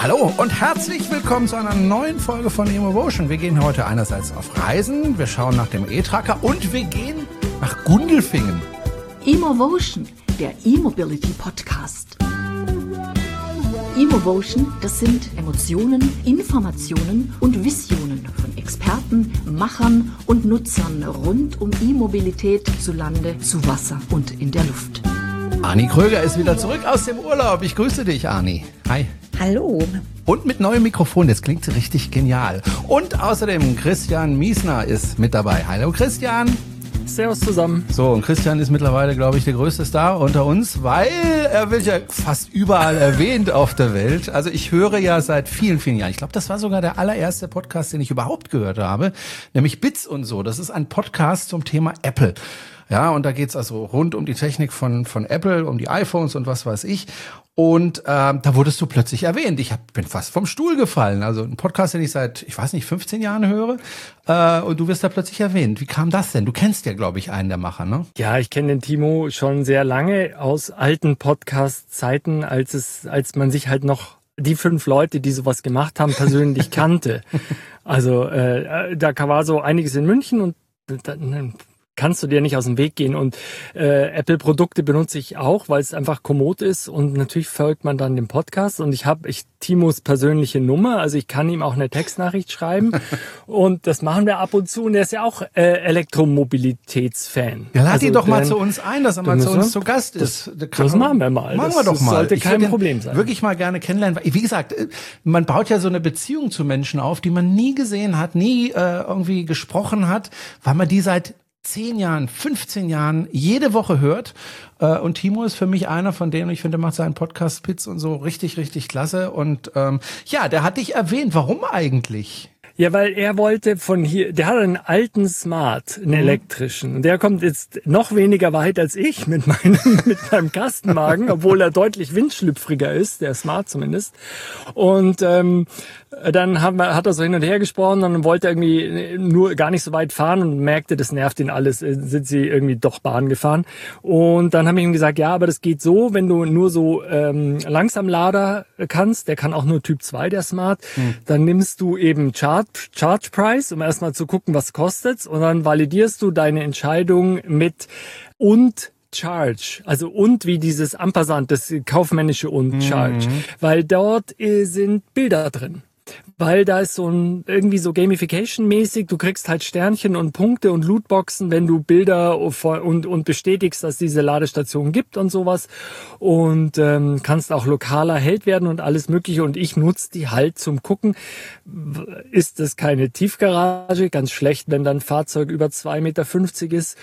Hallo und herzlich willkommen zu einer neuen Folge von Emotion. Wir gehen heute einerseits auf Reisen, wir schauen nach dem E-Tracker und wir gehen nach Gundelfingen. Emotion, der E-Mobility Podcast. Emotion, das sind Emotionen, Informationen und Visionen von Experten, Machern und Nutzern rund um E-Mobilität zu Lande, zu Wasser und in der Luft. Ani Kröger ist wieder zurück aus dem Urlaub. Ich grüße dich, Ani. Hi. Hallo. Und mit neuem Mikrofon, das klingt richtig genial. Und außerdem Christian Miesner ist mit dabei. Hallo Christian. Servus zusammen. So, und Christian ist mittlerweile, glaube ich, der größte Star unter uns, weil er wird ja fast überall erwähnt auf der Welt. Also ich höre ja seit vielen, vielen Jahren, ich glaube, das war sogar der allererste Podcast, den ich überhaupt gehört habe, nämlich Bits und so. Das ist ein Podcast zum Thema Apple. Ja, und da geht's also rund um die Technik von Apple, um die iPhones und was weiß ich. Und da wurdest du plötzlich erwähnt. Ich bin fast vom Stuhl gefallen. Also ein Podcast, den ich seit, 15 Jahren höre. Und du wirst da plötzlich erwähnt. Wie kam das denn? Du kennst ja, glaube ich, einen der Macher, ne? Ja, ich kenne den Timo schon sehr lange aus alten Podcast-Zeiten, als man sich halt noch die 5 Leute, die sowas gemacht haben, persönlich kannte. Also da war so einiges in München und dann kannst du dir nicht aus dem Weg gehen. Und Apple-Produkte benutze ich auch, weil es einfach kommod ist. Und natürlich folgt man dann dem Podcast. Und ich habe Timos persönliche Nummer. Also ich kann ihm auch eine Textnachricht schreiben. Und das machen wir ab und zu. Und er ist ja auch Elektromobilitätsfan. Ja, lad ihn doch mal zu uns ein, dass er mal zu uns zu Gast ist. Das machen wir mal. Machen wir doch mal. Sollte kein Problem sein. Wirklich mal gerne kennenlernen. Wie gesagt, man baut ja so eine Beziehung zu Menschen auf, die man nie gesehen hat, nie irgendwie gesprochen hat, weil man die seit 10 Jahren, 15 Jahren jede Woche hört. Und Timo ist für mich einer von denen, ich finde, macht seinen Podcast Bits und so richtig, richtig klasse. Und ja, der hat dich erwähnt. Warum eigentlich? Ja, weil er wollte von hier, der hat einen alten Smart, einen elektrischen. Und der kommt jetzt noch weniger weit als ich mit meinem Kastenwagen, obwohl er deutlich windschlüpfriger ist, der Smart zumindest. Und dann hat er so hin und her gesprochen und dann wollte er irgendwie nur gar nicht so weit fahren und merkte, das nervt ihn alles, sind sie irgendwie doch Bahn gefahren. Und dann habe ich ihm gesagt, ja, aber das geht so, wenn du nur so Langsamlader kannst, der kann auch nur Typ 2, der Smart, dann nimmst du eben Charge Price, um erstmal zu gucken, was kostet's, und dann validierst du deine Entscheidung mit und Charge, also und wie dieses Ampersand, das kaufmännische und Charge, weil dort sind Bilder drin. Weil da ist so irgendwie so Gamification-mäßig, du kriegst halt Sternchen und Punkte und Lootboxen, wenn du Bilder und bestätigst, dass diese Ladestation gibt und sowas, und kannst auch lokaler Held werden und alles mögliche, und ich nutze die halt zum Gucken. Ist das keine Tiefgarage? Ganz schlecht, wenn dann ein Fahrzeug über 2,50 Meter ist.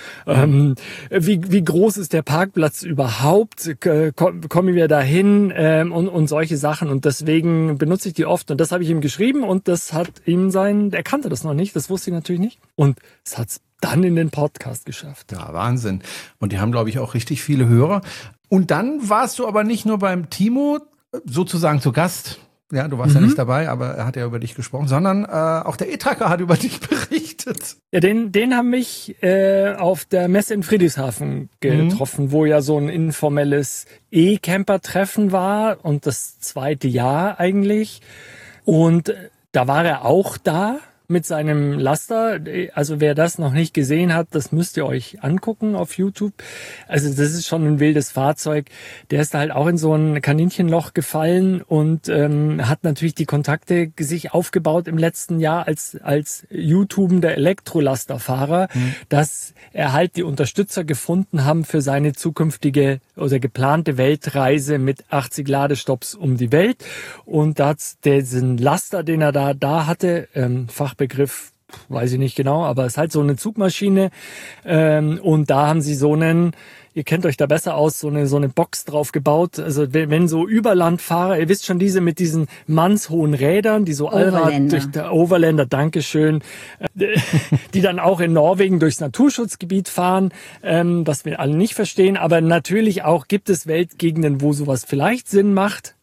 Wie groß ist der Parkplatz überhaupt? Kommen wir dahin? Und solche Sachen, und deswegen benutze ich die oft, und das habe ich ihm geschrieben, und das hat ihm er kannte das noch nicht, das wusste ich natürlich nicht, und es hat's dann in den Podcast geschafft. Ja, Wahnsinn. Und die haben, glaube ich, auch richtig viele Hörer. Und dann warst du aber nicht nur beim Timo sozusagen zu Gast. Ja, du warst ja nicht dabei, aber er hat ja über dich gesprochen, sondern auch der E-Tracker hat über dich berichtet. Ja, den haben mich auf der Messe in Friedrichshafen getroffen, wo ja so ein informelles E-Camper-Treffen war, und das 2. Jahr eigentlich. Und da war er auch da mit seinem Laster. Also wer das noch nicht gesehen hat, das müsst ihr euch angucken auf YouTube. Also das ist schon ein wildes Fahrzeug. Der ist da halt auch in so ein Kaninchenloch gefallen und hat natürlich die Kontakte sich aufgebaut im letzten Jahr als YouTubender Elektrolasterfahrer, dass er halt die Unterstützer gefunden haben für seine zukünftige oder geplante Weltreise mit 80 Ladestops um die Welt. Und da hat diesen Laster, den er da hatte, Fachbegriff weiß ich nicht genau, aber es ist halt so eine Zugmaschine, und da haben sie so einen, ihr kennt euch da besser aus, so eine Box drauf gebaut. Also wenn so Überlandfahrer, ihr wisst schon, diese mit diesen mannshohen Rädern, die so Allrad durch der Overländer, Dankeschön, die dann auch in Norwegen durchs Naturschutzgebiet fahren, was wir alle nicht verstehen, aber natürlich auch gibt es Weltgegenden, wo sowas vielleicht Sinn macht.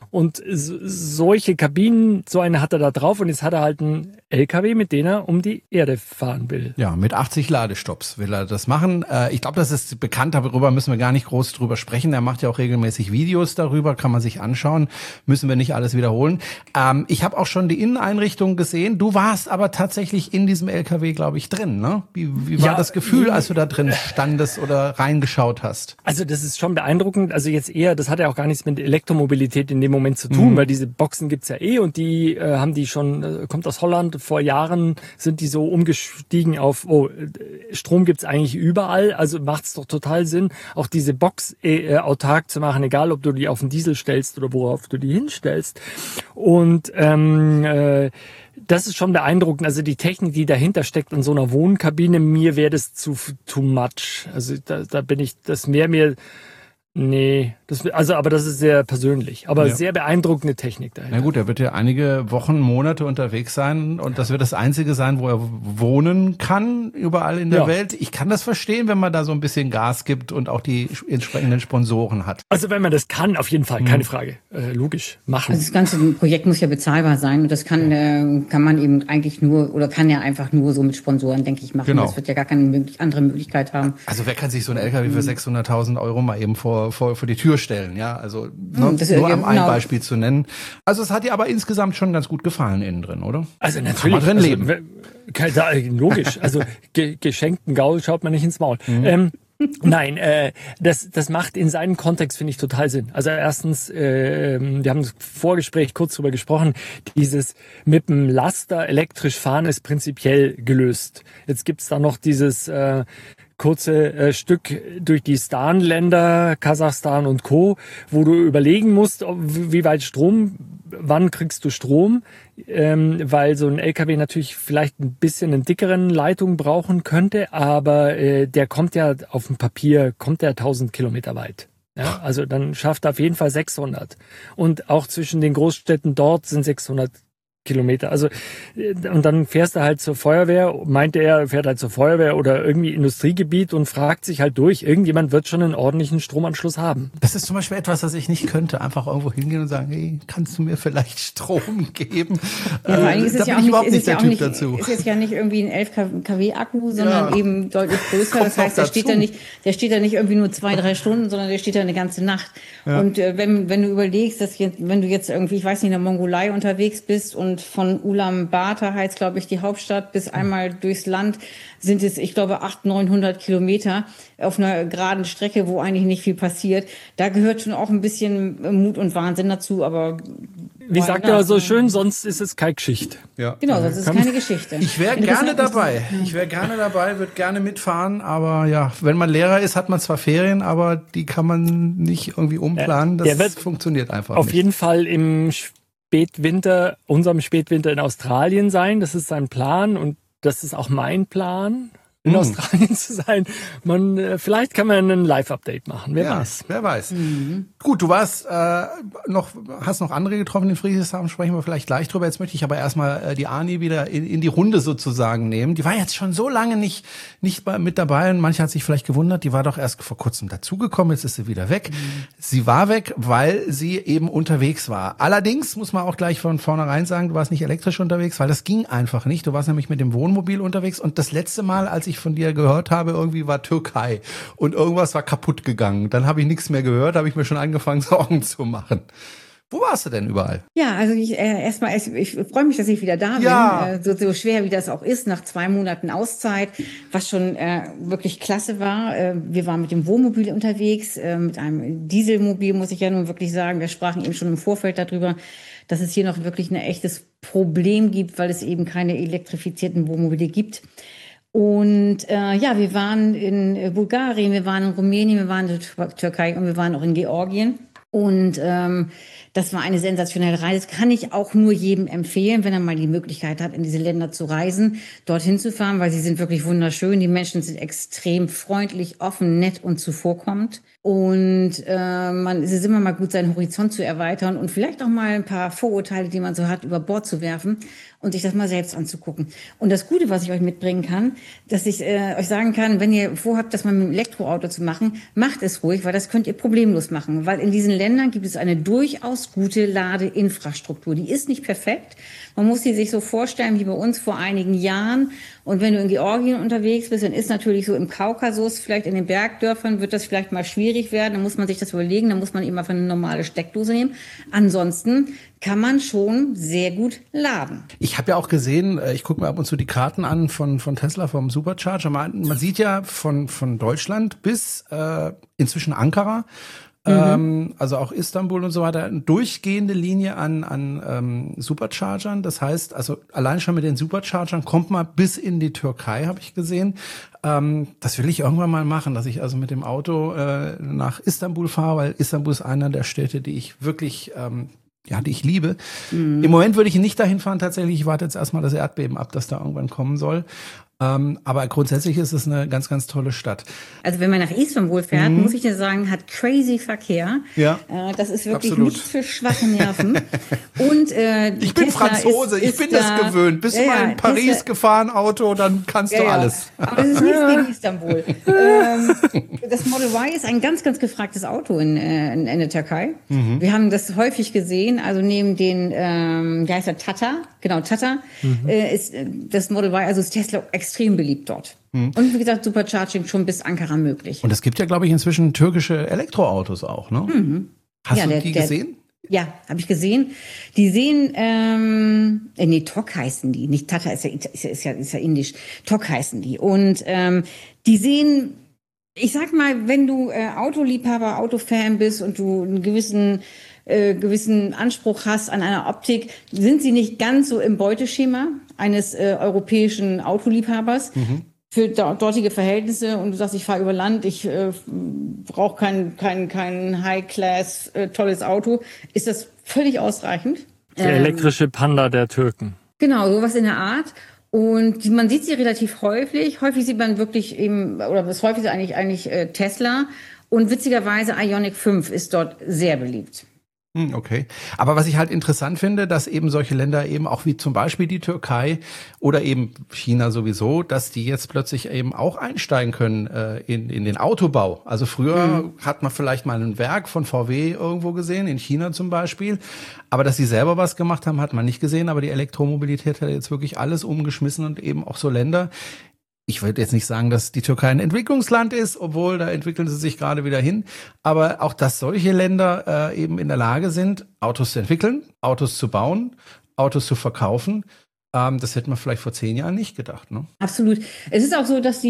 Und solche Kabinen, so eine hat er da drauf und jetzt hat er halt einen LKW, mit dem er um die Erde fahren will. Ja, mit 80 Ladestopps will er das machen. Ich glaube, das ist bekannt, darüber müssen wir gar nicht groß drüber sprechen. Er macht ja auch regelmäßig Videos darüber, kann man sich anschauen. Müssen wir nicht alles wiederholen. Ich habe auch schon die Inneneinrichtung gesehen. Du warst aber tatsächlich in diesem LKW, glaube ich, drin, ne? Wie war das Gefühl, als du da drin standest oder reingeschaut hast? Also das ist schon beeindruckend. Also jetzt eher, das hat ja auch gar nichts mit Elektromobilität in dem Moment zu tun, weil diese Boxen gibt's ja und die haben die schon, kommt aus Holland, vor Jahren sind die so umgestiegen auf, Strom gibt's eigentlich überall, also macht's doch total Sinn, auch diese Box autark zu machen, egal ob du die auf den Diesel stellst oder worauf du die hinstellst. Und das ist schon beeindruckend. Also die Technik, die dahinter steckt in so einer Wohnkabine, mir wäre das too much. Also da bin ich, das wäre mir, nee, aber das ist sehr persönlich. Aber sehr beeindruckende Technik dahinter. Na gut, er wird ja einige Wochen, Monate unterwegs sein und das wird das Einzige sein, wo er wohnen kann, überall in der Welt. Ich kann das verstehen, wenn man da so ein bisschen Gas gibt und auch die entsprechenden Sponsoren hat. Also wenn man das kann, auf jeden Fall, keine Frage. Logisch, machen. Also das ganze Projekt muss ja bezahlbar sein und das kann man eben eigentlich nur, oder kann ja einfach nur so mit Sponsoren, denke ich, machen. Genau. Das wird ja gar keine andere Möglichkeit haben. Also wer kann sich so ein LKW für 600.000 Euro mal eben vor die Tür stellen, ja, also nur am ein Beispiel zu nennen. Also es hat dir aber insgesamt schon ganz gut gefallen innen drin, oder? Also natürlich. Kann man drin leben. Logisch, also geschenkten Gaul schaut man nicht ins Maul. Nein, das macht in seinem Kontext, finde ich, total Sinn. Also erstens, wir haben im Vorgespräch kurz drüber gesprochen, dieses mit dem Laster elektrisch fahren ist prinzipiell gelöst. Jetzt gibt's da noch dieses kurze Stück durch die Stan-Länder, Kasachstan und Co., wo du überlegen musst, wie weit wann kriegst du Strom, weil so ein LKW natürlich vielleicht ein bisschen eine dickeren Leitung brauchen könnte, aber der kommt ja auf dem Papier, 1000 Kilometer weit. Ja, also dann schafft er auf jeden Fall 600. Und auch zwischen den Großstädten dort sind 600 Kilometer. Also, und dann fährst du halt zur Feuerwehr, fährt halt zur Feuerwehr oder irgendwie Industriegebiet und fragt sich halt durch, irgendjemand wird schon einen ordentlichen Stromanschluss haben. Das ist zum Beispiel etwas, was ich nicht könnte. Einfach irgendwo hingehen und sagen, hey, kannst du mir vielleicht Strom geben? Ja, vor allem ist es da ja bin ich auch überhaupt nicht der Typ dazu. Ist jetzt ja nicht irgendwie ein 11 kW Akku, sondern eben deutlich größer. Das heißt, der steht da nicht irgendwie nur 2-3 Stunden, sondern der steht da eine ganze Nacht. Ja. Und wenn du überlegst, wenn du jetzt irgendwie, ich weiß nicht, in der Mongolei unterwegs bist und von Ulaanbaatar heißt, glaube ich, die Hauptstadt, bis einmal durchs Land sind es, ich glaube, 800-900 Kilometer auf einer geraden Strecke, wo eigentlich nicht viel passiert. Da gehört schon auch ein bisschen Mut und Wahnsinn dazu, aber wie sagt er so schön, sonst ist es keine Geschichte. Ja. Genau, sonst ist es keine Geschichte. Ich wäre gerne dabei. Würde gerne mitfahren, aber ja, wenn man Lehrer ist, hat man zwar Ferien, aber die kann man nicht irgendwie umplanen. Das funktioniert einfach nicht. Auf jeden Fall unserem Spätwinter in Australien sein. Das ist sein Plan und das ist auch mein Noch in Australien zu sein. Vielleicht kann man ein Live-Update machen. Wer weiß. Wer weiß. Gut, du warst hast noch andere getroffen in Friedrichshafen, sprechen wir vielleicht gleich drüber. Jetzt möchte ich aber erstmal die Ani wieder in die Runde sozusagen nehmen. Die war jetzt schon so lange nicht mit dabei und manche hat sich vielleicht gewundert, die war doch erst vor kurzem dazugekommen, jetzt ist sie wieder weg. Sie war weg, weil sie eben unterwegs war. Allerdings muss man auch gleich von vornherein sagen, du warst nicht elektrisch unterwegs, weil das ging einfach nicht. Du warst nämlich mit dem Wohnmobil unterwegs und das letzte Mal, als ich von dir gehört habe, irgendwie war Türkei und irgendwas war kaputt gegangen. Dann habe ich nichts mehr gehört, habe ich mir schon angefangen, Sorgen zu machen. Wo warst du denn überall? Ja, also ich freue mich, dass ich wieder da bin. Ja. So schwer wie das auch ist, nach 2 Monaten Auszeit, was schon wirklich klasse war. Wir waren mit dem Wohnmobil unterwegs, mit einem Dieselmobil, muss ich ja nun wirklich sagen. Wir sprachen eben schon im Vorfeld darüber, dass es hier noch wirklich ein echtes Problem gibt, weil es eben keine elektrifizierten Wohnmobile gibt. Und wir waren in Bulgarien, wir waren in Rumänien, wir waren in der Türkei und wir waren auch in Georgien. Und das war eine sensationelle Reise. Das kann ich auch nur jedem empfehlen, wenn er mal die Möglichkeit hat, in diese Länder zu reisen, dorthin zu fahren, weil sie sind wirklich wunderschön. Die Menschen sind extrem freundlich, offen, nett und zuvorkommend. Und es ist immer mal gut, seinen Horizont zu erweitern und vielleicht auch mal ein paar Vorurteile, die man so hat, über Bord zu werfen und sich das mal selbst anzugucken. Und das Gute, was ich euch mitbringen kann, dass ich euch sagen kann, wenn ihr vorhabt, das mal mit einem Elektroauto zu machen, macht es ruhig, weil das könnt ihr problemlos machen. Weil in diesen Ländern gibt es eine durchaus gute Ladeinfrastruktur. Die ist nicht perfekt. Man muss die sich so vorstellen wie bei uns vor einigen Jahren. Und wenn du in Georgien unterwegs bist, dann ist natürlich so im Kaukasus, vielleicht in den Bergdörfern, wird das vielleicht mal schwierig werden. Dann muss man sich das überlegen. Dann muss man immer eine normale Steckdose nehmen. Ansonsten kann man schon sehr gut laden. Ich habe ja auch gesehen, ich gucke mir ab und zu die Karten an von Tesla, vom Supercharger. Man sieht ja von Deutschland bis inzwischen Ankara, also auch Istanbul und so weiter, eine durchgehende Linie an Superchargern. Das heißt, also allein schon mit den Superchargern kommt man bis in die Türkei, habe ich gesehen. Das will ich irgendwann mal machen, dass ich also mit dem Auto nach Istanbul fahre, weil Istanbul ist einer der Städte, die ich wirklich die ich liebe. Im Moment würde ich nicht dahin fahren, tatsächlich. Ich warte jetzt erstmal das Erdbeben ab, das da irgendwann kommen soll. Aber grundsätzlich ist es eine ganz, ganz tolle Stadt. Also wenn man nach Istanbul fährt, muss ich dir sagen, hat crazy Verkehr. Ja, das ist wirklich absolut. nichts für schwache Nerven. Und ich bin Tesla Franzose, ich bin das gewöhnt. Bist du mal in Paris Tesla gefahren, Auto, dann kannst du alles. Aber das ist nichts gegen Istanbul. Das Model Y ist ein ganz, ganz gefragtes Auto in der Türkei. Wir haben das häufig gesehen. Also neben den, wie heißt der, Tata? Genau, Tata ist das Model Y, also ist Tesla extrem beliebt dort. Und wie gesagt, Supercharging schon bis Ankara möglich. Und es gibt ja, glaube ich, inzwischen türkische Elektroautos auch, ne? Hast du die gesehen? Ja, habe ich gesehen. Die sehen, Tok heißen die. Nicht Tata, ist ja indisch. Tok heißen die. Und die sehen, ich sag mal, wenn du Autoliebhaber, Autofan bist und du einen gewissen Anspruch hast an einer Optik, sind sie nicht ganz so im Beuteschema eines europäischen Autoliebhabers für dortige Verhältnisse. Und du sagst, ich fahre über Land, ich brauche kein High-Class tolles Auto, ist das völlig ausreichend. Der elektrische Panda der Türken. Genau, sowas in der Art. Und man sieht sie relativ häufig. Häufig sieht man wirklich eben, oder das häufigste eigentlich Tesla. Und witzigerweise Ioniq 5 ist dort sehr beliebt. Okay. Aber was ich halt interessant finde, dass eben solche Länder eben auch wie zum Beispiel die Türkei oder eben China sowieso, dass die jetzt plötzlich eben auch einsteigen können in den Autobau. Also früher hat man vielleicht mal ein Werk von VW irgendwo gesehen, in China zum Beispiel. Aber dass sie selber was gemacht haben, hat man nicht gesehen. Aber die Elektromobilität hat jetzt wirklich alles umgeschmissen und eben auch so Länder. Ich würde jetzt nicht sagen, dass die Türkei ein Entwicklungsland ist, obwohl da entwickeln sie sich gerade wieder hin. Aber auch, dass solche Länder eben in der Lage sind, Autos zu entwickeln, Autos zu bauen, Autos zu verkaufen. Das hätte man vielleicht vor 10 Jahren nicht gedacht, ne? Absolut. Es ist auch so, dass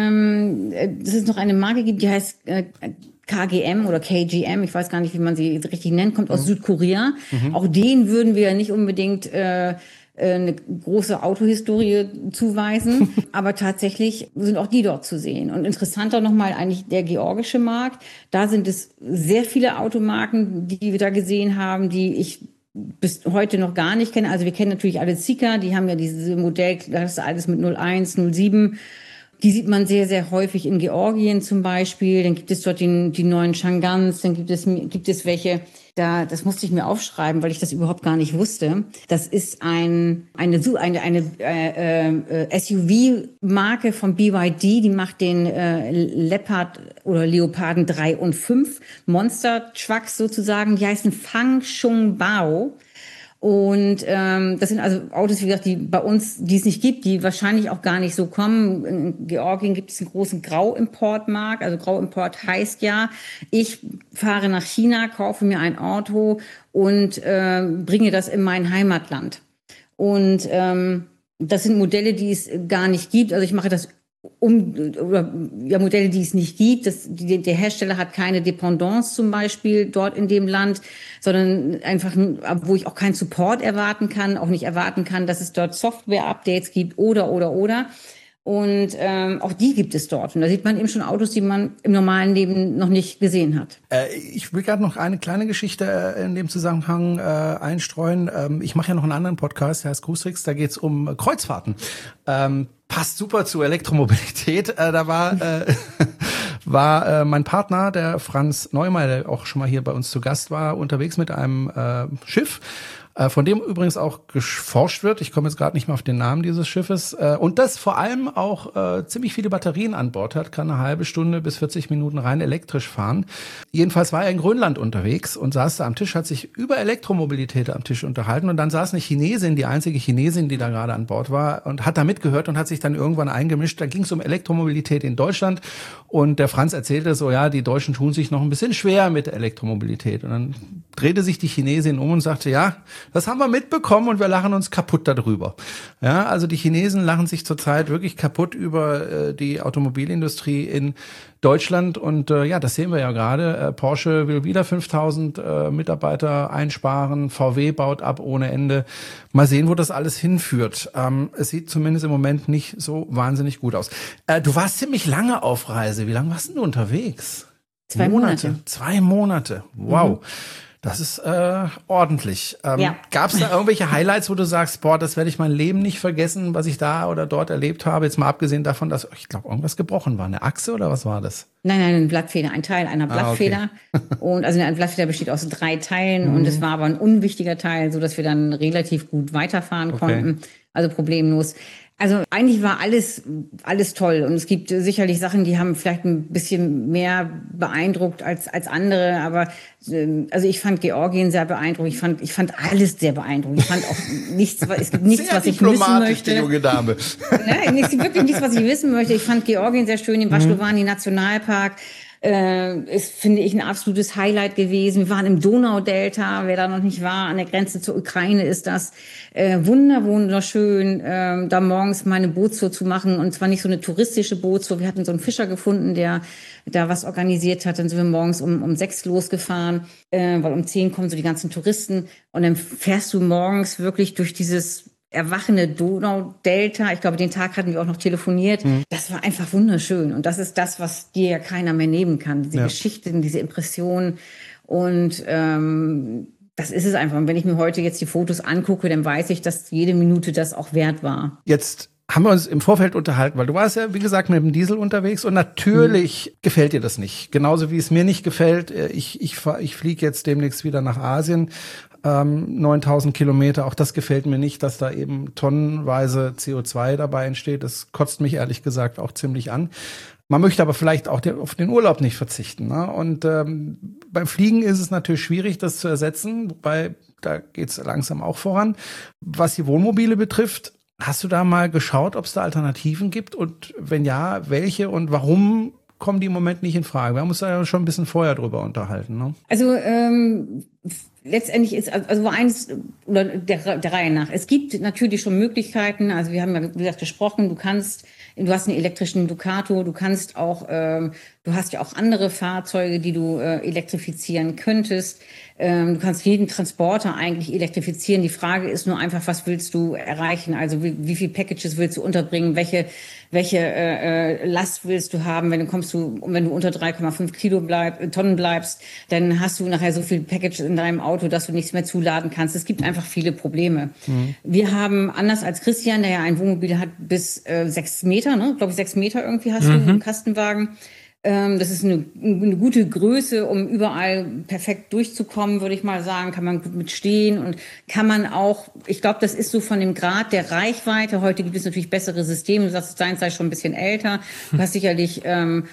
dass es noch eine Marke gibt, die heißt KGM oder KGM, ich weiß gar nicht, wie man sie richtig nennt, kommt aus Südkorea. Auch denen würden wir nicht unbedingt eine große Autohistorie zuweisen, aber tatsächlich sind auch die dort zu sehen. Und interessanter nochmal eigentlich der georgische Markt. Da sind es sehr viele Automarken, die wir da gesehen haben, die ich bis heute noch gar nicht kenne. Also wir kennen natürlich alle Sika, die haben ja diese Modell, das ist alles mit 01, 07. Die sieht man sehr, sehr häufig in Georgien zum Beispiel. Dann gibt es dort die neuen Changans, dann gibt es welche, das musste ich mir aufschreiben, weil ich das überhaupt gar nicht wusste. Das ist eine SUV-Marke von BYD, die macht den Leopard oder Leoparden 3 und 5 Monster Trucks sozusagen. Die heißen Fang Shung Bao. Und das sind also Autos, wie gesagt, die bei uns, die es nicht gibt, die wahrscheinlich auch gar nicht so kommen. In Georgien gibt es einen großen Grauimportmarkt. Also Grauimport heißt ja, ich fahre nach China, kaufe mir ein Auto und bringe das in mein Heimatland. Und das sind Modelle, die es gar nicht gibt. Also ich mache das Modelle, die es nicht gibt. Der Hersteller hat keine Dependance zum Beispiel dort in dem Land, sondern einfach, wo ich auch keinen Support erwarten kann, auch nicht erwarten kann, dass es dort Software-Updates gibt oder. Und auch die gibt es dort. Und da sieht man eben schon Autos, die man im normalen Leben noch nicht gesehen hat. Ich will gerade noch eine kleine Geschichte in dem Zusammenhang einstreuen. Ich mache ja noch einen anderen Podcast, der heißt Cruistricks, da geht es um Kreuzfahrten. Passt super zu Elektromobilität. Da war war mein Partner, der Franz Neumeier, der auch schon mal hier bei uns zu Gast war, unterwegs mit einem Schiff, von dem übrigens auch geforscht wird. Ich komme jetzt gerade nicht mehr auf den Namen dieses Schiffes. Und das vor allem auch ziemlich viele Batterien an Bord hat, kann eine halbe Stunde bis 40 Minuten rein elektrisch fahren. Jedenfalls war er in Grönland unterwegs und saß da am Tisch, hat sich über Elektromobilität am Tisch unterhalten. Und dann saß eine Chinesin, die einzige Chinesin, die da gerade an Bord war, und hat da mitgehört und hat sich dann irgendwann eingemischt. Da ging es um Elektromobilität in Deutschland. Und der Franz erzählte so, ja, die Deutschen tun sich noch ein bisschen schwer mit Elektromobilität. Und dann drehte sich die Chinesin um und sagte, ja, das haben wir mitbekommen und wir lachen uns kaputt darüber. Ja, also die Chinesen lachen sich zurzeit wirklich kaputt über die Automobilindustrie in Deutschland und ja, das sehen wir ja gerade. Porsche will wieder 5000 Mitarbeiter einsparen, VW baut ab ohne Ende. Mal sehen, wo das alles hinführt. Es sieht zumindest im Moment nicht so wahnsinnig gut aus. Du warst ziemlich lange auf Reise. Wie lange warst du unterwegs? 2 Monate. 2 Monate. Wow. Mhm. Das ist ordentlich. Ja. Gab es da irgendwelche Highlights, wo du sagst, boah, das werde ich mein Leben nicht vergessen, was ich da oder dort erlebt habe? Jetzt mal abgesehen davon, dass, ich glaube, irgendwas gebrochen war. Eine Achse oder was war das? Nein, ein Blattfeder, ein Teil einer Blattfeder. Okay. Und also eine Blattfeder besteht aus 3 Teilen und es war aber ein unwichtiger Teil, so dass wir dann relativ gut weiterfahren konnten. Also problemlos. Also eigentlich war alles toll und es gibt sicherlich Sachen, die haben vielleicht ein bisschen mehr beeindruckt als andere, aber also ich fand Georgien sehr beeindruckend. Ich fand alles sehr beeindruckend. Ich fand auch nichts, es gibt nichts, was ich wissen möchte. Die junge Dame. Es gibt wirklich nichts, was ich wissen möchte. Ich fand Georgien sehr schön, den Vaschlovani Nationalpark. Ist, finde ich, ein absolutes Highlight gewesen. Wir waren im Donaudelta, wer da noch nicht war, an der Grenze zur Ukraine ist das wunderschön, da morgens mal eine Bootstour zu machen und zwar nicht so eine touristische Bootstour. Wir hatten so einen Fischer gefunden, der da was organisiert hat. Dann sind wir morgens um 6 losgefahren, weil um 10 kommen so die ganzen Touristen und dann fährst du morgens wirklich durch dieses erwachende Donaudelta. Ich glaube, den Tag hatten wir auch noch telefoniert. Das war einfach wunderschön. Und das ist das, was dir ja keiner mehr nehmen kann. Diese Geschichten, diese Impressionen. Und das ist es einfach. Und wenn ich mir heute jetzt die Fotos angucke, dann weiß ich, dass jede Minute das auch wert war. Jetzt haben wir uns im Vorfeld unterhalten, weil du warst ja, wie gesagt, mit dem Diesel unterwegs und natürlich gefällt dir das nicht. Genauso wie es mir nicht gefällt. Ich fliege jetzt demnächst wieder nach Asien. 9000 Kilometer, auch das gefällt mir nicht, dass da eben tonnenweise CO2 dabei entsteht. Das kotzt mich ehrlich gesagt auch ziemlich an. Man möchte aber vielleicht auch auf den Urlaub nicht verzichten. Ne? Und beim Fliegen ist es natürlich schwierig, das zu ersetzen, wobei da geht's langsam auch voran. Was die Wohnmobile betrifft, hast du da mal geschaut, ob es da Alternativen gibt? Und wenn ja, welche und warum kommen die im Moment nicht in Frage? Wir haben uns da ja schon ein bisschen vorher drüber unterhalten. Ne? Also letztendlich ist also eins oder der Reihe nach. Es gibt natürlich schon Möglichkeiten. Also wir haben ja, wie gesagt, gesprochen. Du hast einen elektrischen Ducato. Du kannst auch, du hast ja auch andere Fahrzeuge, die du elektrifizieren könntest. Du kannst jeden Transporter eigentlich elektrifizieren. Die Frage ist nur einfach, was willst du erreichen? Also wie viel Packages willst du unterbringen? Welche Last willst du haben? Wenn du unter 3,5 Tonnen bleibst, dann hast du nachher so viel Package in deinem Auto, dass du nichts mehr zuladen kannst. Es gibt einfach viele Probleme. Wir haben, anders als Christian, der ja ein Wohnmobil hat, bis 6 Meter, ne? Glaube ich, 6 Meter irgendwie hast du im Kastenwagen. Das ist eine gute Größe, um überall perfekt durchzukommen, würde ich mal sagen. Kann man gut mitstehen und kann man auch, ich glaube, das ist so von dem Grad der Reichweite. Heute gibt es natürlich bessere Systeme. Du sagst, deins sei schon ein bisschen älter. Du hast sicherlich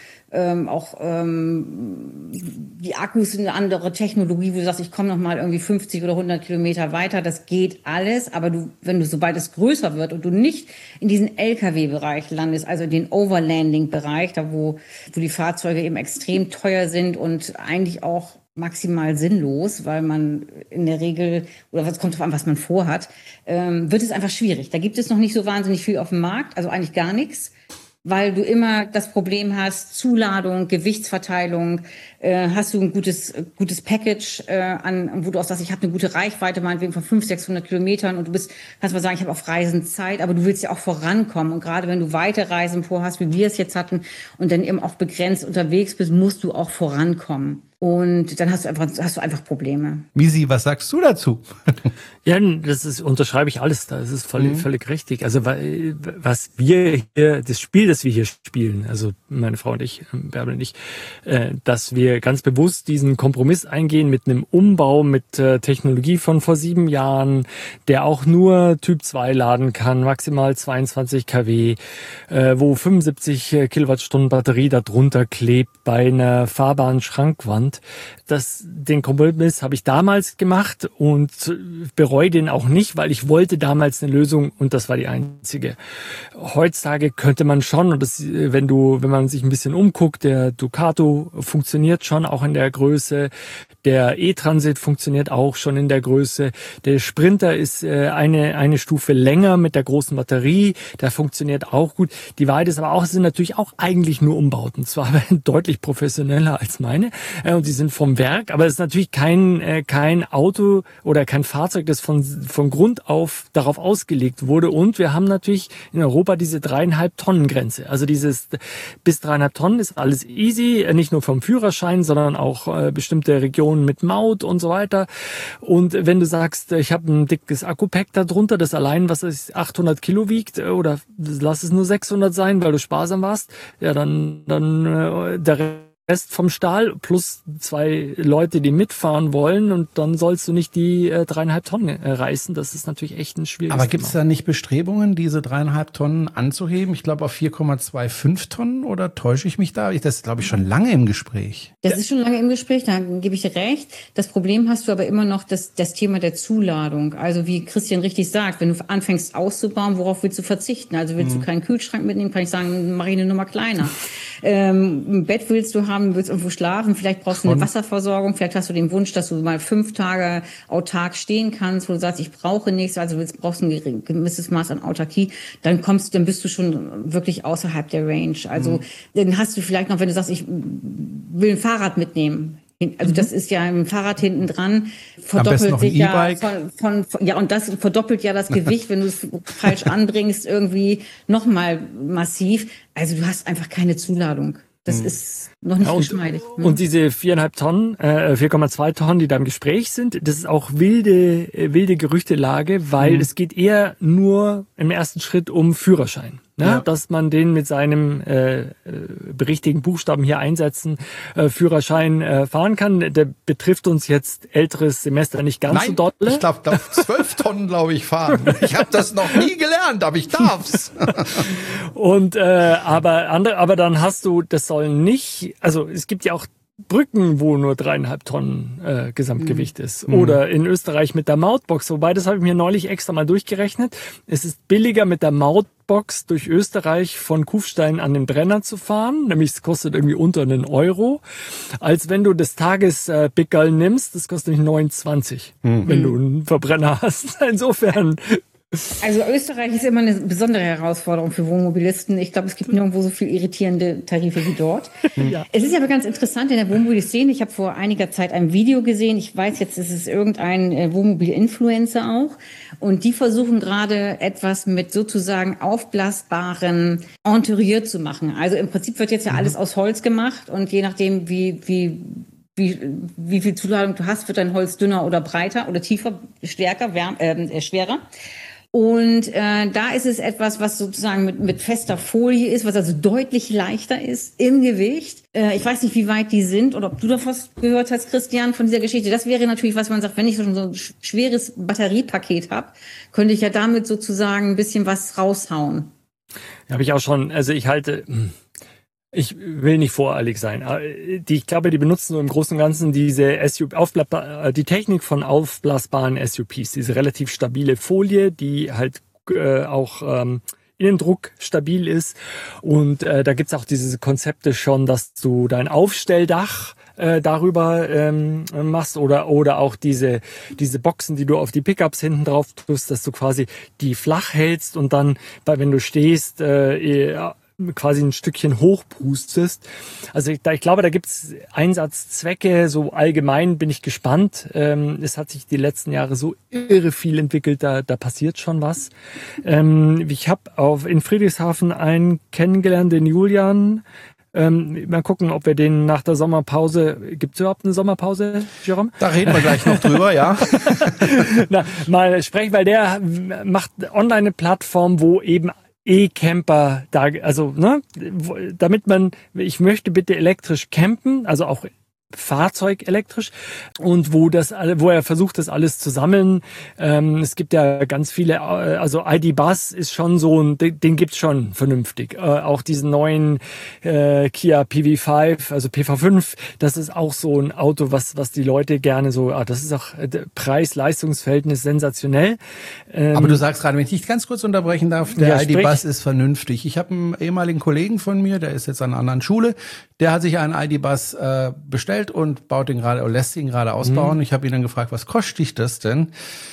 die Akkus sind eine andere Technologie, wo du sagst, ich komme noch mal irgendwie 50 oder 100 Kilometer weiter, das geht alles, aber sobald es größer wird und du nicht in diesen LKW-Bereich landest, also den Overlanding-Bereich, da wo die Fahrzeuge eben extrem teuer sind und eigentlich auch maximal sinnlos, weil man in der Regel, oder was kommt drauf an, was man vorhat, wird es einfach schwierig. Da gibt es noch nicht so wahnsinnig viel auf dem Markt, also eigentlich gar nichts, weil du immer das Problem hast, Zuladung, Gewichtsverteilung, hast du ein gutes Package wo du auch sagst, ich habe eine gute Reichweite, meinetwegen von 500, 600 Kilometern und kannst mal sagen, ich habe auf Reisen Zeit, aber du willst ja auch vorankommen und gerade wenn du weite Reisen vorhast, wie wir es jetzt hatten und dann eben auch begrenzt unterwegs bist, musst du auch vorankommen. Und dann hast du einfach Probleme. Misi, was sagst du dazu? Ja, unterschreibe ich alles da. Das ist völlig richtig. Also was wir hier, das Spiel, das wir hier spielen, also meine Frau und ich, Bärbel und ich, dass wir ganz bewusst diesen Kompromiss eingehen mit einem Umbau, mit Technologie von vor 7 Jahren, der auch nur Typ 2 laden kann, maximal 22 kW, wo 75 Kilowattstunden Batterie darunter klebt bei einer fahrbaren Schrankwand. Den Kompromiss habe ich damals gemacht und bereue den auch nicht, weil ich wollte damals eine Lösung und das war die einzige. Heutzutage könnte man schon, und das, wenn man sich ein bisschen umguckt, der Ducato funktioniert schon auch in der Größe, der E-Transit funktioniert auch schon in der Größe, der Sprinter ist eine Stufe länger mit der großen Batterie, der funktioniert auch gut. Die Wahrheit ist aber auch, es sind natürlich auch eigentlich nur Umbauten, zwar deutlich professioneller als meine und die sind vom Werk, aber es ist natürlich kein Auto oder kein Fahrzeug, das von Grund auf darauf ausgelegt wurde. Und wir haben natürlich in Europa diese 3,5 Tonnen Grenze. Also dieses bis 3,5 Tonnen ist alles easy, nicht nur vom Führerschein, sondern auch bestimmte Regionen mit Maut und so weiter. Und wenn du sagst, ich habe ein dickes Akku-Pack da drunter, das allein, 800 Kilo wiegt, oder lass es nur 600 sein, weil du sparsam warst, ja, dann der Rest vom Stahl plus 2 Leute, die mitfahren wollen, und dann sollst du nicht die 3,5 Tonnen reißen. Das ist natürlich echt ein schwieriges Thema. Aber gibt es da nicht Bestrebungen, diese 3,5 Tonnen anzuheben? Ich glaube auf 4,25 Tonnen, oder täusche ich mich da? Das ist, glaube ich, schon lange im Gespräch. Das ist schon lange im Gespräch, da gebe ich dir recht. Das Problem hast du aber immer noch das Thema der Zuladung. Also wie Christian richtig sagt, wenn du anfängst auszubauen, worauf willst du verzichten? Also willst du keinen Kühlschrank mitnehmen, kann ich sagen, mach ich eine Nummer kleiner. Ein Bett willst du haben, willst irgendwo schlafen, vielleicht brauchst du eine Wasserversorgung, vielleicht hast du den Wunsch, dass du mal 5 Tage autark stehen kannst, wo du sagst, ich brauche nichts, also brauchst ein gewisses Maß an Autarkie, dann bist du schon wirklich außerhalb der Range. Also dann hast du vielleicht noch, wenn du sagst, ich will ein Fahrrad mitnehmen. Also das ist ja ein Fahrrad hinten dran, verdoppelt sich ja und das verdoppelt ja das Gewicht, wenn du es falsch anbringst, irgendwie nochmal massiv. Also du hast einfach keine Zuladung. Das ist noch nicht geschmeidig. Und diese 4,2 Tonnen, die da im Gespräch sind, das ist auch wilde Gerüchtelage, weil es geht eher nur im ersten Schritt um Führerschein. Ne? Ja. Dass man den mit seinem richtigen Buchstaben hier einsetzen, Führerschein fahren kann. Der betrifft uns jetzt älteres Semester nicht ganz so doll. Ich darf 12 Tonnen, glaube ich, fahren. Ich habe das noch nie gelernt, aber ich darf's. Und aber dann hast du, das soll nicht, also es gibt ja auch Brücken, wo nur 3,5 Tonnen Gesamtgewicht ist. Oder in Österreich mit der Mautbox. Wobei, das habe ich mir neulich extra mal durchgerechnet. Es ist billiger mit der Mautbox durch Österreich von Kufstein an den Brenner zu fahren. Nämlich es kostet irgendwie unter einen Euro. Als wenn du das Tagespickerl nimmst. Das kostet nämlich 29, wenn du einen Verbrenner hast. Insofern... Also Österreich ist immer eine besondere Herausforderung für Wohnmobilisten. Ich glaube, es gibt nirgendwo so viel irritierende Tarife wie dort. Ja. Es ist aber ganz interessant in der Wohnmobil-Szene. Ich habe vor einiger Zeit ein Video gesehen. Ich weiß jetzt, es ist irgendein Wohnmobil-Influencer auch. Und die versuchen gerade etwas mit sozusagen aufblasbaren Interieur zu machen. Also im Prinzip wird jetzt ja alles aus Holz gemacht und je nachdem, wie viel Zuladung du hast, wird dein Holz dünner oder breiter oder tiefer, stärker, schwerer. Und da ist es etwas, was sozusagen mit fester Folie ist, was also deutlich leichter ist im Gewicht. Ich weiß nicht, wie weit die sind oder ob du da was gehört hast, Christian, von dieser Geschichte. Das wäre natürlich, was man sagt, wenn ich schon so ein schweres Batteriepaket habe, könnte ich ja damit sozusagen ein bisschen was raushauen. Habe ich auch schon, also ich will nicht voreilig sein. Ich glaube, die benutzen so im Großen und Ganzen diese die Technik von aufblasbaren SUPs, diese relativ stabile Folie, die halt auch Innendruck stabil ist. Und da gibt's auch diese Konzepte schon, dass du dein Aufstelldach darüber machst oder auch diese Boxen, die du auf die Pickups hinten drauf tust, dass du quasi die flach hältst und dann, wenn du stehst, quasi ein Stückchen hochpustest. Also ich glaube, da gibt's Einsatzzwecke, so allgemein bin ich gespannt. Es hat sich die letzten Jahre so irre viel entwickelt, da passiert schon was. Ich habe in Friedrichshafen einen kennengelernt, den Julian Mal gucken, ob wir den nach der Sommerpause, gibt's überhaupt eine Sommerpause, Jerome? Da reden wir gleich noch drüber, ja. Na, mal sprechen, weil der macht online eine Plattform, wo eben E-Camper da, also, ne, ich möchte bitte elektrisch campen, also auch Fahrzeug elektrisch, und wo er versucht, das alles zu sammeln. Es gibt ja ganz viele, also ID.Buzz ist schon so den gibt's schon vernünftig. Auch diesen neuen Kia PV5, also PV5, das ist auch so ein Auto, was die Leute gerne so, das ist auch Preis-Leistungs-Verhältnis sensationell. Aber du sagst gerade, wenn ich dich ganz kurz unterbrechen darf, der ID.Buzz ist vernünftig. Ich habe einen ehemaligen Kollegen von mir, der ist jetzt an einer anderen Schule, der hat sich einen ID.Buzz bestellt und baut den gerade, oder lässt ihn gerade ausbauen. Ich habe ihn dann gefragt, was kostet dich das denn?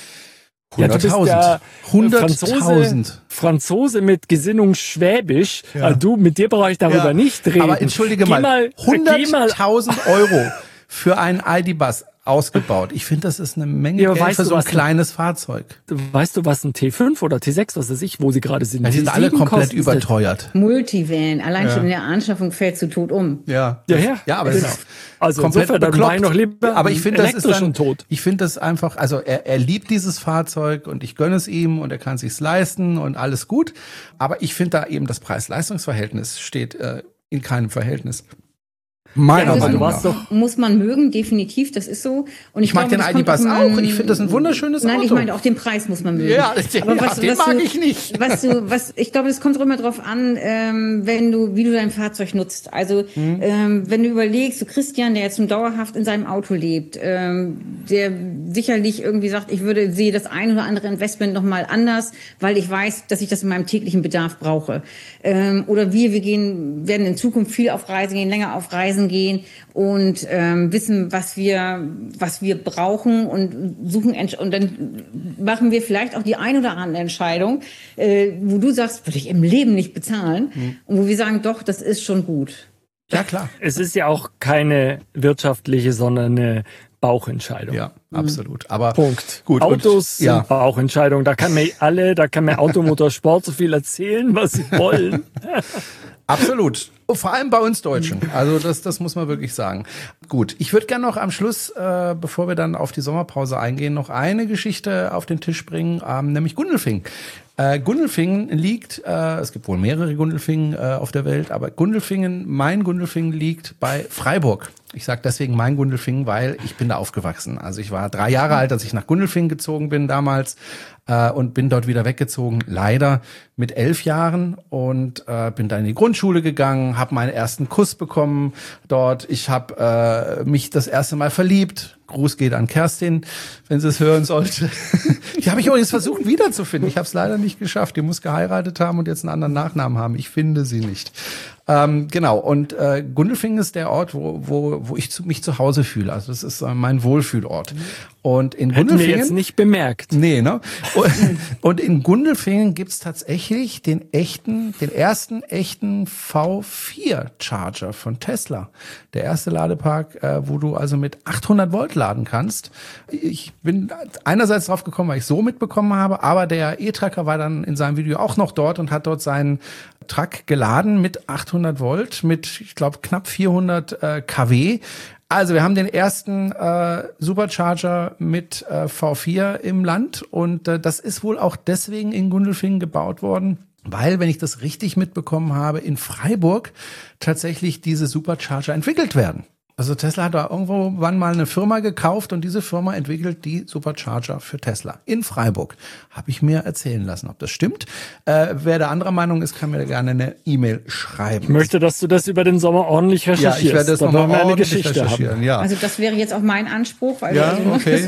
100.000. Ja, 100.000. Franzose mit Gesinnung Schwäbisch. Ja. Also mit dir brauche ich darüber nicht reden. Aber entschuldige mal, 100.000 Euro für einen ID.Buzz ausgebaut. Ich finde, das ist eine Menge Geld für so ein kleines Fahrzeug. Weißt du, was ein T5 oder T6, was weiß ich, wo sie gerade sind? Ja, die sind alle komplett überteuert. Multivan, allein schon in der Anschaffung fällt zu tot um. Ja, aber genau. Also komplett insofern, dann war ich noch lieber aber ich finde, das ist dann tot. Ich finde das einfach, also er liebt dieses Fahrzeug und ich gönne es ihm und er kann es sich leisten und alles gut. Aber ich finde da eben das Preis-Leistungs-Verhältnis steht in keinem Verhältnis. Meiner Meinung nach. Muss man mögen, definitiv, das ist so. Und ich mag den ID.Buzz auch. Ich finde das ein wunderschönes Auto. Nein, ich meine, auch den Preis muss man mögen. Ja, den mag ich nicht. Ich glaube, es kommt immer drauf an, wie du dein Fahrzeug nutzt. Also, wenn du überlegst, so Christian, der jetzt dauerhaft in seinem Auto lebt, der sicherlich irgendwie sagt, sehe das ein oder andere Investment nochmal anders, weil ich weiß, dass ich das in meinem täglichen Bedarf brauche. Oder wir werden in Zukunft viel auf Reisen gehen, länger auf Reisen gehen und wissen, was wir brauchen und suchen, und dann machen wir vielleicht auch die ein oder andere Entscheidung, wo du sagst, würde ich im Leben nicht bezahlen, und wo wir sagen, doch, das ist schon gut. Ja, klar. Es ist ja auch keine wirtschaftliche, sondern eine Bauchentscheidung. Ja, absolut. Aber Punkt. Gut. Autos sind Bauchentscheidungen. Da kann mir Automotorsport so viel erzählen, was sie wollen. Absolut. Vor allem bei uns Deutschen. Also das muss man wirklich sagen. Gut, ich würde gerne noch am Schluss, bevor wir dann auf die Sommerpause eingehen, noch eine Geschichte auf den Tisch bringen, nämlich Gundelfing. Gundelfingen liegt, es gibt wohl mehrere Gundelfingen auf der Welt, aber mein Gundelfingen liegt bei Freiburg. Ich sage deswegen mein Gundelfingen, weil ich bin da aufgewachsen. Also ich war 3 Jahre alt, als ich nach Gundelfingen gezogen bin damals und bin dort wieder weggezogen, leider mit 11 Jahren und bin dann in die Grundschule gegangen, habe meinen ersten Kuss bekommen dort. Ich habe mich das erste Mal verliebt. Gruß geht an Kerstin, wenn sie es hören sollte. Die habe ich übrigens versucht wiederzufinden. Ich habe es leider nicht geschafft. Die muss geheiratet haben und jetzt einen anderen Nachnamen haben. Ich finde sie nicht. Genau, und Gundelfingen ist der Ort, wo ich mich zu Hause fühle. Also das ist mein Wohlfühlort. Und in Gundelfingen... Hätten wir jetzt nicht bemerkt. Nee, ne? Und in Gundelfingen gibt's tatsächlich den ersten echten V4-Charger von Tesla. Der erste Ladepark, wo du also mit 800 Volt laden kannst. Ich bin einerseits drauf gekommen, weil ich so mitbekommen habe, aber der E-Tracker war dann in seinem Video auch noch dort und hat dort seinen Truck geladen mit 800 Volt, mit, ich glaube, knapp 400 kW. Also wir haben den ersten Supercharger mit V4 im Land und das ist wohl auch deswegen in Gundelfingen gebaut worden, weil, wenn ich das richtig mitbekommen habe, in Freiburg tatsächlich diese Supercharger entwickelt werden. Also Tesla hat da irgendwann mal eine Firma gekauft und diese Firma entwickelt die Supercharger für Tesla in Freiburg. Habe ich mir erzählen lassen, ob das stimmt. Wer der anderer Meinung ist, kann mir da gerne eine E-Mail schreiben. Ich möchte, dass du das über den Sommer ordentlich recherchierst. Ja, ich werde das nochmal ordentlich recherchieren. Ja. Also das wäre jetzt auch mein Anspruch. Weil okay.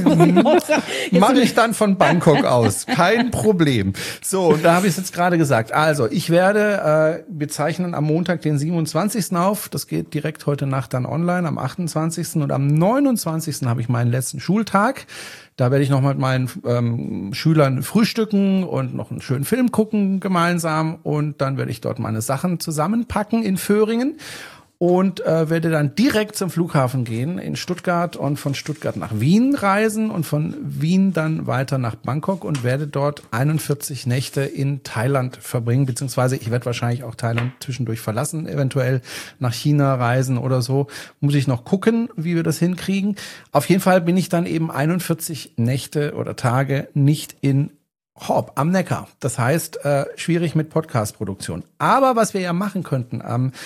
Mache ich dann von Bangkok aus. Kein Problem. So, und da habe ich es jetzt gerade gesagt. Also, ich werde, wir zeichnen am Montag, den 27. auf. Das geht direkt heute Nacht dann online, am 28. und am 29. habe ich meinen letzten Schultag. Da werde ich noch mit meinen Schülern frühstücken und noch einen schönen Film gucken gemeinsam und dann werde ich dort meine Sachen zusammenpacken in Föhringen. und werde dann direkt zum Flughafen gehen in Stuttgart und von Stuttgart nach Wien reisen und von Wien dann weiter nach Bangkok und werde dort 41 Nächte in Thailand verbringen, beziehungsweise ich werde wahrscheinlich auch Thailand zwischendurch verlassen, eventuell nach China reisen oder so. Muss ich noch gucken, wie wir das hinkriegen. Auf jeden Fall bin ich dann eben 41 Nächte oder Tage nicht in Horb am Neckar. Das heißt, schwierig mit Podcast-Produktion. Aber was wir ja machen könnten,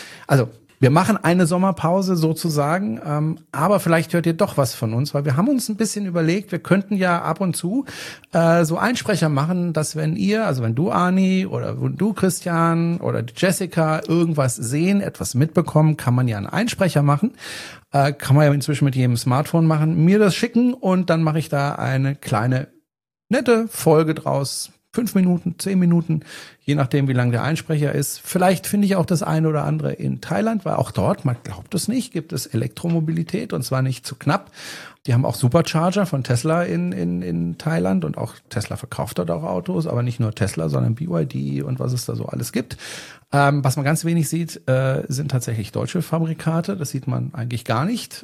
wir machen eine Sommerpause sozusagen, aber vielleicht hört ihr doch was von uns, weil wir haben uns ein bisschen überlegt, wir könnten ja ab und zu so Einsprecher machen, dass wenn du Ani oder wenn du Christian oder die Jessica irgendwas sehen, etwas mitbekommen, kann man ja einen Einsprecher machen. Kann man ja inzwischen mit jedem Smartphone machen, mir das schicken und dann mache ich da eine kleine, nette Folge draus. 5 Minuten, 10 Minuten, je nachdem, wie lang der Einsprecher ist. Vielleicht finde ich auch das eine oder andere in Thailand, weil auch dort, man glaubt es nicht, gibt es Elektromobilität und zwar nicht zu knapp. Die haben auch Supercharger von Tesla in Thailand und auch Tesla verkauft dort auch Autos, aber nicht nur Tesla, sondern BYD und was es da so alles gibt. Was man ganz wenig sieht, sind tatsächlich deutsche Fabrikate. Das sieht man eigentlich gar nicht.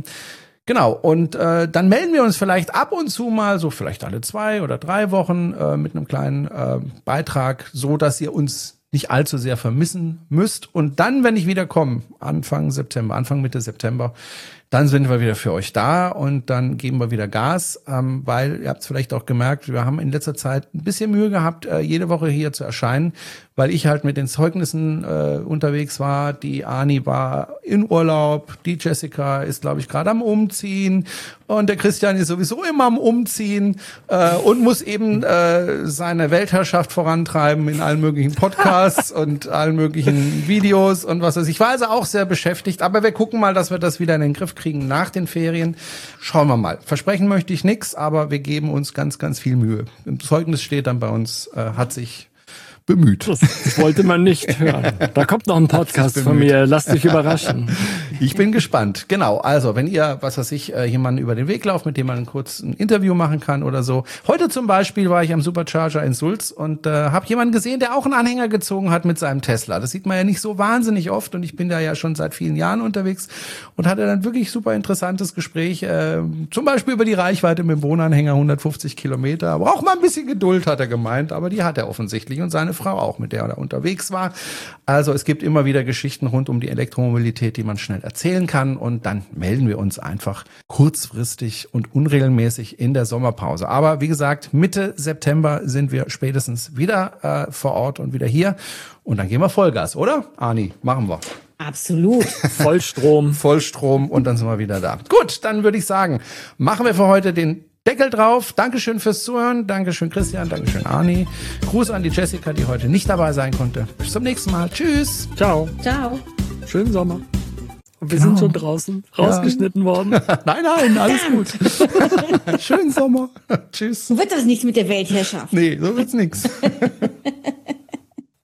Genau, und dann melden wir uns vielleicht ab und zu mal, so vielleicht alle 2 oder 3 Wochen mit einem kleinen Beitrag, so dass ihr uns nicht allzu sehr vermissen müsst. Und dann, wenn ich wieder komme, Anfang Mitte September, dann sind wir wieder für euch da und dann geben wir wieder Gas, weil ihr habt es vielleicht auch gemerkt, wir haben in letzter Zeit ein bisschen Mühe gehabt, jede Woche hier zu erscheinen, weil ich halt mit den Zeugnissen unterwegs war. Die Ani war in Urlaub, die Jessica ist, glaube ich, gerade am Umziehen und der Christian ist sowieso immer am Umziehen und muss eben seine Weltherrschaft vorantreiben in allen möglichen Podcasts und allen möglichen Videos und was weiß ich. Ich war also auch sehr beschäftigt, aber wir gucken mal, dass wir das wieder in den Griff kriegen nach den Ferien. Schauen wir mal. Versprechen möchte ich nichts, aber wir geben uns ganz, ganz viel Mühe. Im Zeugnis steht dann bei uns, hat sich bemüht. Das wollte man nicht hören. Da kommt noch ein Podcast von mir. Lasst dich überraschen. Ich bin gespannt. Genau. Also, wenn ihr, jemanden über den Weg lauft, mit dem man kurz ein Interview machen kann oder so. Heute zum Beispiel war ich am Supercharger in Sulz und habe jemanden gesehen, der auch einen Anhänger gezogen hat mit seinem Tesla. Das sieht man ja nicht so wahnsinnig oft und ich bin da ja schon seit vielen Jahren unterwegs und hatte dann wirklich super interessantes Gespräch. Zum Beispiel über die Reichweite mit dem Wohnanhänger, 150 Kilometer. Braucht mal ein bisschen Geduld, hat er gemeint, aber die hat er offensichtlich und seine Frau auch, mit der er unterwegs war. Also es gibt immer wieder Geschichten rund um die Elektromobilität, die man schnell erzählen kann und dann melden wir uns einfach kurzfristig und unregelmäßig in der Sommerpause. Aber wie gesagt, Mitte September sind wir spätestens wieder vor Ort und wieder hier und dann gehen wir Vollgas, oder? Ani, machen wir. Absolut. Vollstrom und dann sind wir wieder da. Gut, dann würde ich sagen, machen wir für heute den Deckel drauf. Dankeschön fürs Zuhören. Dankeschön Christian. Dankeschön Ani. Gruß an die Jessica, die heute nicht dabei sein konnte. Bis zum nächsten Mal. Tschüss. Ciao. Ciao. Schönen Sommer. Und wir sind schon draußen rausgeschnitten worden. Nein, alles gut. Schönen Sommer. Tschüss. So wird das nicht mit der Weltherrschaft. Nee, so wird's nix.